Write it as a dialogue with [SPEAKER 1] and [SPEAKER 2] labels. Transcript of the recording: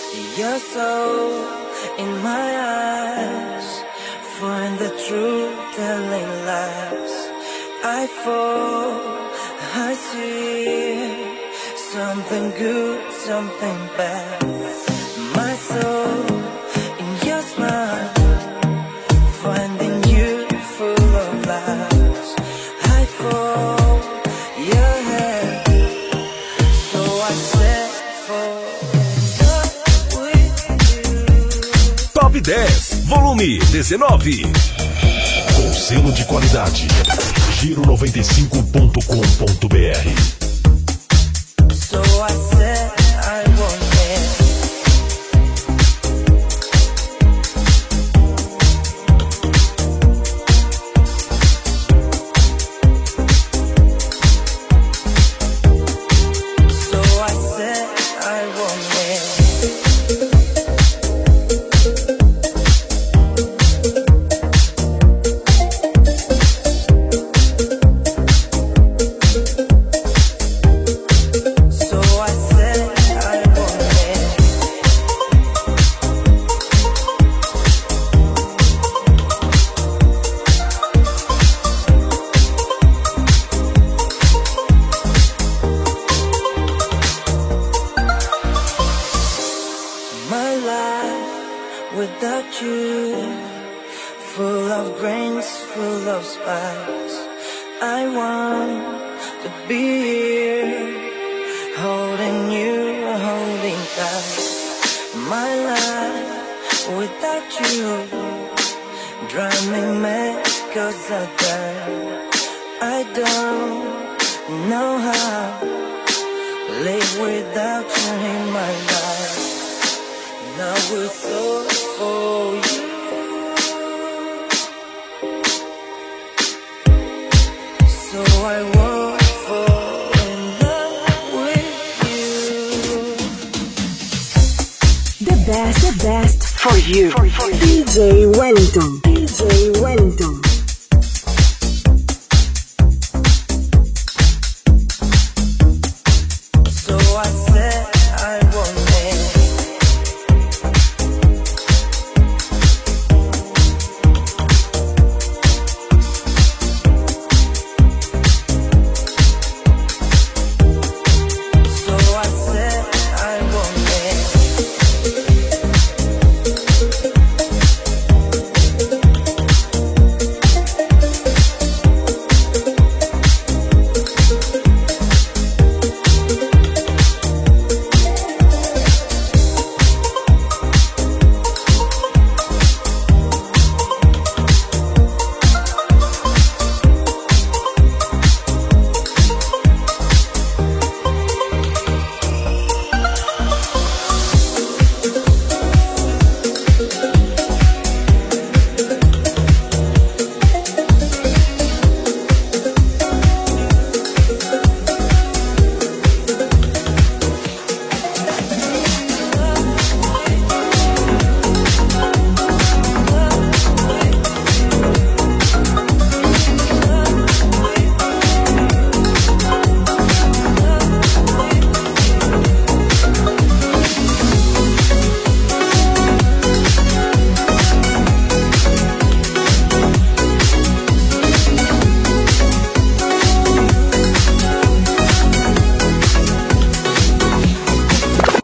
[SPEAKER 1] Your soul in my eyes, find the truth telling lies. I fall, I see something good, something bad. My soul in your smile, finding you full of lies. I fall, your head, so I set for
[SPEAKER 2] Top 10, volume 19. Com selo de qualidade, Giro95.com.br.
[SPEAKER 1] So I said I won't So I said I won't without you, full of grains, full of spice. I want to be here, holding you, holding tight. My life without you drive me mad, 'cause I die. I don't know how live without you in my life. Now it's all for you. So I won't fall in love with you.
[SPEAKER 3] The best for you. DJ Wellington.